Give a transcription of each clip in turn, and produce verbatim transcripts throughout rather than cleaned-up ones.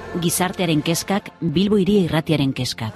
Gizartearen kezkak, Bilbo Hiria Irratiaren kezkak.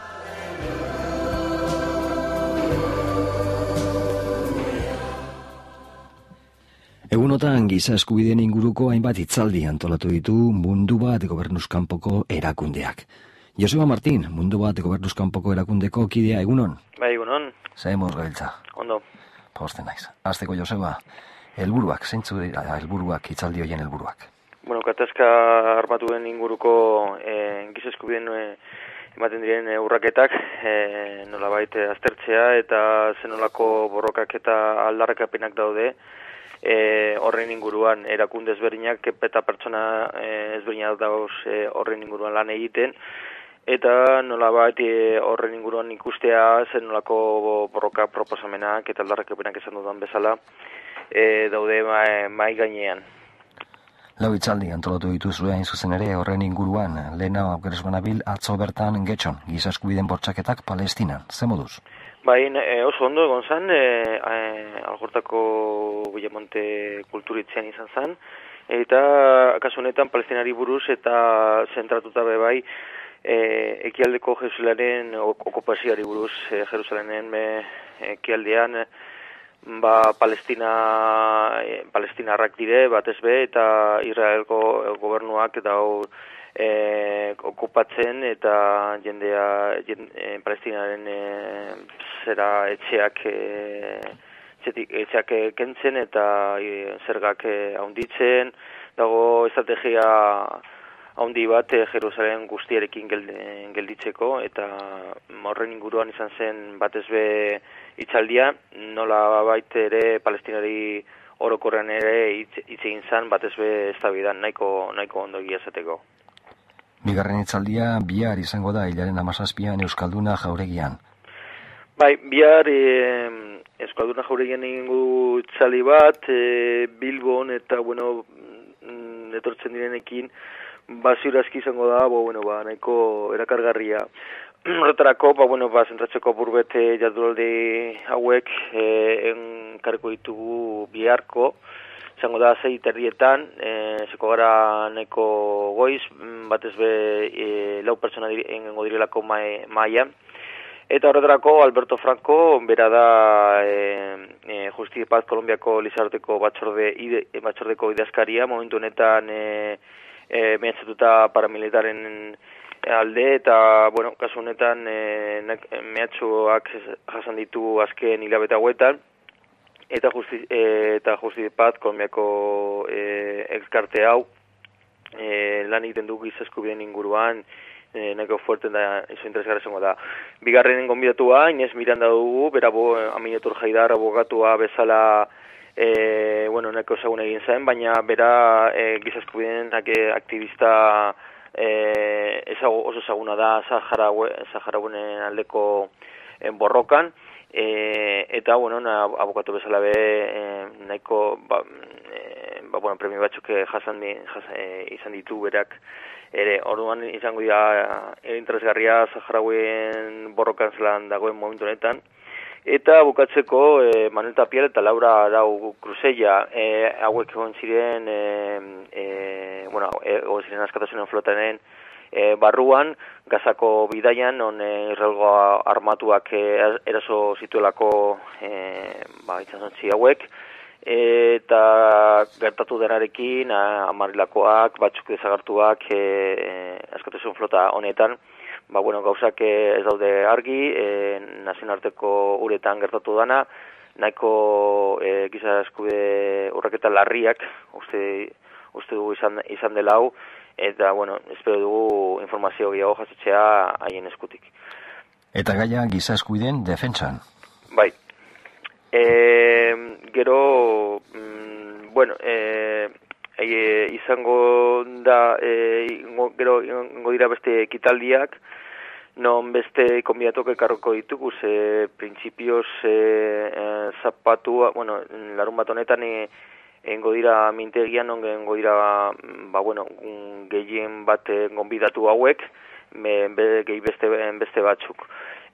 Egunotan giza eskubideen inguruko hainbat hitzaldi antolatu ditu Mundu Bat Gobernuzkanpoko erakundeak. Joseba Martin, Mundu Bat Gobernuzkanpoko erakundeko kidea, egunon? Bai, egunon. Zaimuz gabiltza. Ondo. Posten naiz. Azteko, Joseba, helburuak, zeintzu dira helburuak, hitzaldi horien helburuak? Bueno, katazka armatuen inguruko e, giza eskubideen e, ematen diren e, urraketak e, nolabait aztertzea eta zenolako borrokak eta aldarrikapenak daude e, horren inguruan erakunde ezberdinak eta pertsona e, ezberdinak dauz e, horren inguruan lan egiten eta nolabait e, horren inguruan ikustea zenolako borroka proposamenak eta aldarrikapenak esan dudan bezala e, daude mai, mai gainean. Lau hitzaldi antolatu dituzue hain zuzen ere horren inguruan, lehena aukeres banabil atzo bertan Getxon, giza eskubideen bortxaketak Palestinan, ze moduz? Bai, e, oso ondo egon zan, e, e, Algortako Villamonte kulturitzean izan zan, eta kasu honetan Palestinari buruz eta zentratuta be bai e, ekialdeko Jerusalenen okupazioari buruz, e, Jerusalenen e, ekialdean, ba Palestina e, palestinarrak dire batez be eta Israelko gobernuak dau e, okupatzen eta jendea jende, e, Palestinaren e, zera etxeak e, etxeak kentzen eta e, zergak handitzen e, dago estrategia handi bat e, Jerusalem guztiarekin gelditzeko eta horren inguruan izan zen batez be hitzaldia, nola baita ere Palestinari orokorrean ere hitz egin zan batez be eztabaidan nahiko nahiko ondo egiazateko. Bigarren hitzaldia bihar izango da hilaren hamazazpian Euskalduna Jauregian. Bai, bihar e, Euskalduna Jauregian egingo hitzaldi bat e, Bilbon eta bueno etortzen direnekin ba ziurazki izango da, bo, bueno, ba, nahiko erakargarria. Horretarako, ba, bueno, ba, zentratzeko burbete jardunaldi hauek e, enkareko ditugu biharko, izango da zei terrietan, e, zeko gara nahiko goiz, batez be e, lau pertsona engengo direlako maia. Eta horretarako, Alberto Franco, bera da e, e, Justizi Paz Kolombiako Lizarteko batzorde, ide, batzordeko idazkaria, momentu honetan e, E, mehatxatuta paramilitaren alde eta, bueno, kasu honetan e, mehatxuak jasan ditu azken hilabete hauetan eta justi, e, eta Justizi Paz Kolombiako e, elkarte hau e, lan egiten du giza eskubideen inguruan e, nahiko fuerten da, iso interesgarra izango da. Bigarrenen gonbidatua, Inez Miranda dugu, bera bo, Aminatur Haidar abogatua bezala E, bueno, nahiko ezagun egin zen, baina bera e, giza eskubideen aktivista e, ezagu, oso ezaguna da Saharauen aldeko e, borrokan e, eta, bueno, na, abokatu bezala be e, nahiko ba, e, ba, bueno, premio batzuk jasan, di, jasan e, izan ditu berak ere, orduan izango dira e, interesgarria Saharauen borrokan zelan dagoen momentu honetan. Eta bukatzeko e, Manuel Tapiel eta Laura Arau Cruzella e, hauek egon ziren e, e, bueno, egon ziren askatasunen flotaren e, barruan, Gazako bidaian, on e, Israelgo armatuak e, eraso zituelako e, ba, itxasontzi hauek, e, eta gertatu denarekin amarilakoak, batzuk desagartuak e, askatasun flota honetan, ba, bueno, gauzak ez daude argi, e, nazionarteko uretan gertatu dana, nahiko e, giza eskubide urraketa larriak, uste, uste dugu izan, izan dela hau, eta, bueno, espero dugu informazio gehiago jasotzea haien eskutik. Eta gaia giza eskubideen defentsan? Bai. E, gero, mm, bueno, e, e, izango da, e, ingo, gero ingo dira beste ekitaldiak, non beste konbidatok ekarroko ditugu, ze printzipioz e, e, zapatua, bueno, larun bat honetan e, engo dira mintegian, non engo dira, ba, bueno, gehien bat gonbidatu hauek, me, be, gehi beste, beste batzuk.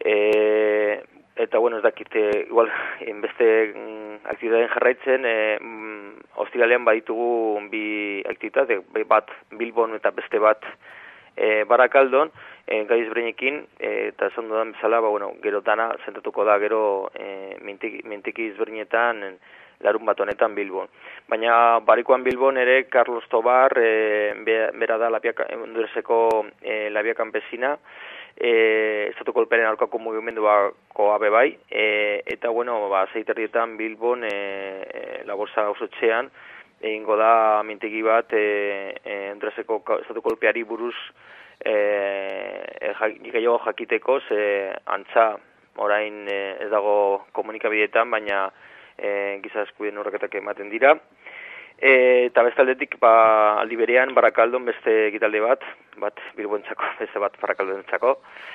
E, eta, bueno, ez dakite, igual, beste aktibitateen jarraitzen, e, ostiralean baditugu bi aktibitate, bat Bilbon eta beste bat e, Barakaldon, e, gai ezberdinekin, e, eta esan dudan bezala, ba, bueno, gero dana zentratuko da gero e, minteki, minteki ezberdinetan larun bat honetan Bilbon. Baina barikoan Bilbon ere Carlos Tobar, e, bera da Hondureseko e, labia kanpesina, e, estatu kolperen aurkako mugimenduako abe bai, e, eta bueno, ba, zeiterrietan Bilbon e, e, laborza gauzotxean, egingo da mintegi bat e, e, Hondureseko estatu kolpeari buruz e, e, gehiago jakiteko, ze antza orain e, ez dago komunikabideetan, baina e, giza eskubideen urraketak ematen dira. E, eta bestaldetik, ba, aldi berean, Barakaldon beste ekitaldi bat, bat Bilboentzako, beste bat Barakaldonentzako.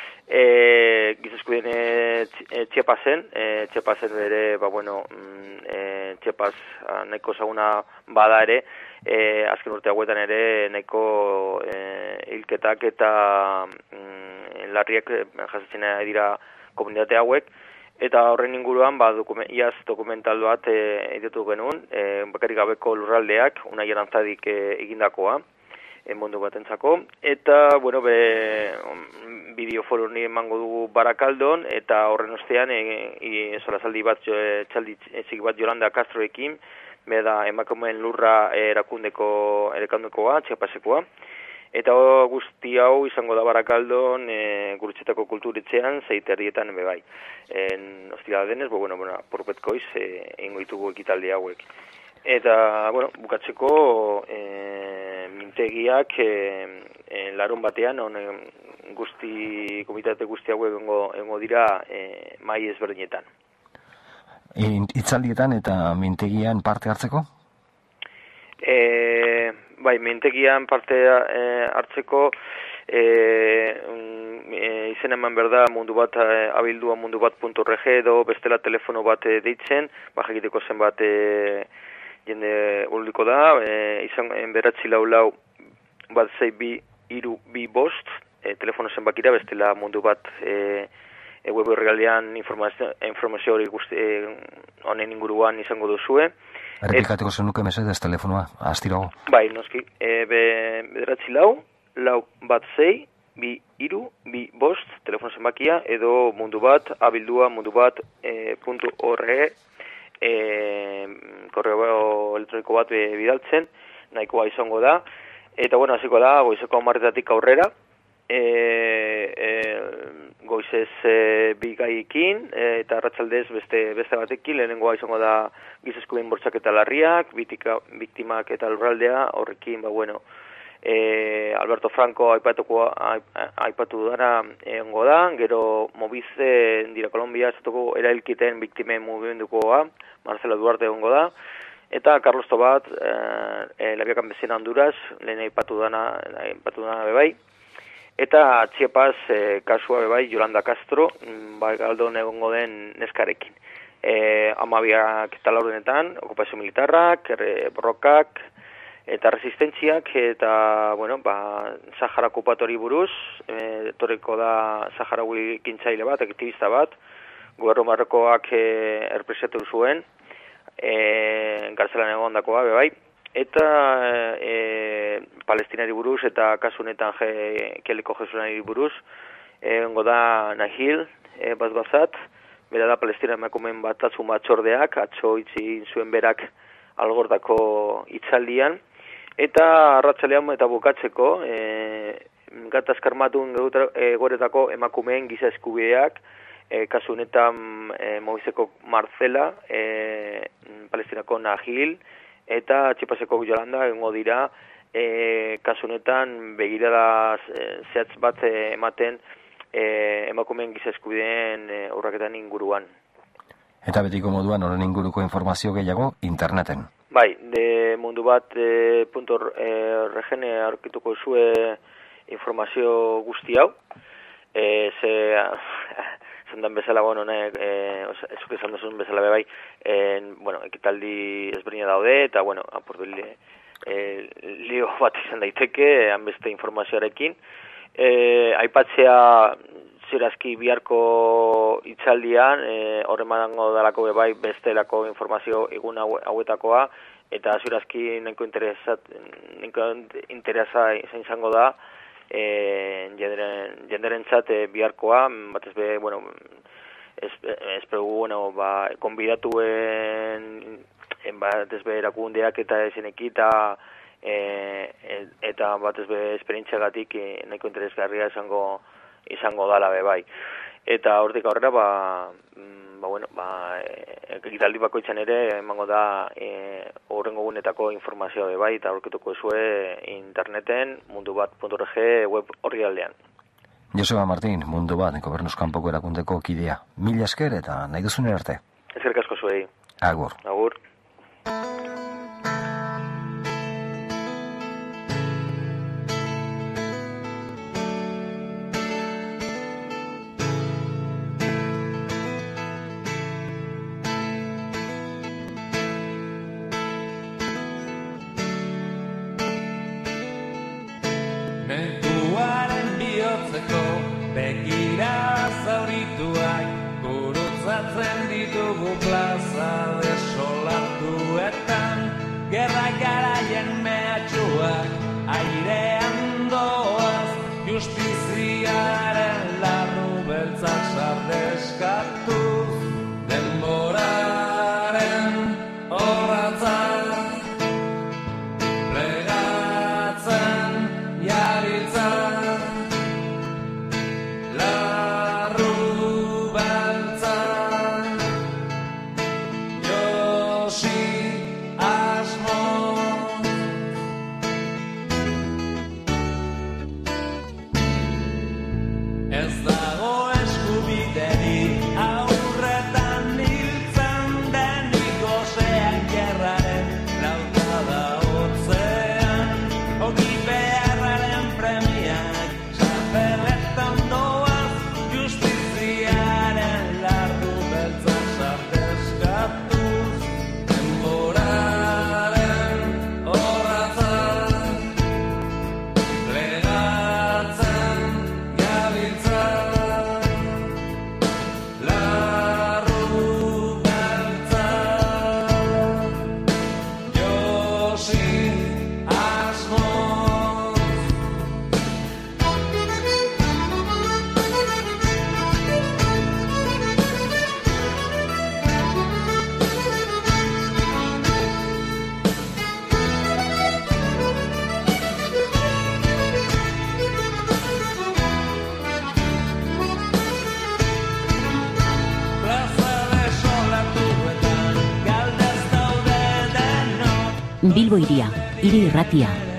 E, giza eskubideen e, Txepasen, e, Txepasen ere, ba, bueno, e, Txepas nahiko zaguna bada ere, e, azken urte hauetan ere nahiko e, hilketak eta mm, larriak jasotzen dira komunitate hauek. Eta horren inguruan, ba, dokumen, iaz dokumental bat e, edatu genuen, e, bakarrik gabeko lurraldeak, Unai Arantzadik e, egindakoa, e, mundu batentzako. Eta, bueno, be, bideoforo hori emango dugu Barakaldon, eta horren ostean, e, solazaldi bat, e, txaldi txiki bat Yolanda Castroekin, beda emakumeen lurra erakundeko erakundekoa, Txapasekoa. Eta guzti hau izango da Barakaldon e, Gurutzetako kulturitzean zeiterrietan ebe bai. En ostira denez, bo, bueno, bueno, porpetkoiz e, egingo ditugu ekitaldi hauek. Eta, bueno, bukatzeko e, mintegiak e, e, larun batean, on, guzti, komitate guzti hauek egongo dira e, mai ezberdinetan. Hitzaldietan eta mintegian parte hartzeko? E, bai, mintegian parte e, hartzeko e, e, izen eman berda mundu bat e, abildua mundu bat puntu org edo bestela telefono bat e, deitzen, ba, jakiteko zenbat e, jende urliko da, e, izan beratzi lau lau bat zei bi iru bi bost, e, telefono zenbakira bestela mundu bat e, e, web horregalean informazio, informazio hori guzti e, honen inguruan izango duzue. Errepikateko zenuke mesedez telefonoa, astirago. Bai, noski, e, be, bederatzi lau, lau bat zei, bi iru, bi bost, telefono zenbakia, edo mundu bat, abildua mundu bat, e, puntu org, e, korreo elektroniko bat e, bidaltzen, nahikoa izango da, eta bueno, hasiko da, goizeko hamarretatik aurrera, e, e, goizez e, bi gaiekin, e, eta arratsaldez beste beste batekin, lehenengoa izango da giza eskubideen bortxaketa larriak, bitika, biktimak eta lurraldea, horrekin, ba bueno, e, Alberto Franco aipatuko aipatu dara egongo da, gero Mobize dira Kolombia estatuko erailkiten biktimen mugimendukoa, Marcelo Duarte egongo da, eta Carlos Tobat, e, labia kanpesina Honduras, lehen aipatu dana, aipatu dana bebai, eta Txepas e, kasua bebai Yolanda Castro, Barakaldon egongo den neskarekin. E, amabiak eta laurdenetan, okupazio militarrak, erre, borrokak, eta resistentziak, eta, bueno, ba, Sahara okupatori buruz, e, torreko da Sahara gintzaile bat, aktivista bat, gobernu Marrokoak e, erpresatu zuen, e, gartzelan egon dakoa, bebai, eta e, Palestinari buruz, eta kasunetan je, keleko jesunari buruz, egongo da Nahil, e, Bazbazat, bera da Palestina emakumeen batasun batzordeak, atzo itzi zuen berak algordako hitzaldian, eta arratsalean eta bukatzeko, e, gatazkarmatun egoretako emakumeen giza eskubideak, e, kasu honetan e, Mobizeko Marcela, e, Palestinako Nahil, eta Txipaseko Yolanda egongo dira, e, kasu honetan begirada zehatz bat e, ematen, E, emakumeen giza eskubideen e, urraketan inguruan. Eta betiko moduan horren inguruko informazio gehiago interneten. Bai, de mundu bat e, punto regen aurkituko zue informazio guzti hau. E, ze zendan bezala, bueno, nek, e, ezuk esan duzun bezala bebai, e, bueno, ekitaldi ezberdina daude, eta, bueno, apurtu e, lio bat izan daiteke, hanbeste informazioarekin. E, aipatzea zirazki biharko hitzaldian, e, horre madango dalako bebai bestelako informazio egun hauetakoa, eta zirazki nahiko interesat, nahiko interesa izango da, e, jenderen, jenderentzat e, biharkoa, batez be, bueno, espero, bueno, ba, konbidatuen batez be erakundeak eta esenekita e, eta batez be esperientziagatik e, nahiko interesgarria izango izango dala be bai. Eta hortik aurrera, ba, ba bueno, ba, ekitaldi bakoitzan ere emango da e, horrengo gunetako informazioa be bai, eta aurkituko ezue interneten mundu bat puntu org web orrialdean. Joseba Martin, Mundu Bat Gobernuz Kanpoko erakundeko kidea. Mila esker eta nahi duzunera arte. Eskerrik asko zuei. Agur. Agur. Begira zaurituak gurutzatzen ditugu plaza desolatuetan, gerra garaien mehatxuak airean doaz, justiziaren larru beltzak sardeskatuz, denboraren horratzak plegatzen jabiltzak. Bilbo Hiria, hiri irratia.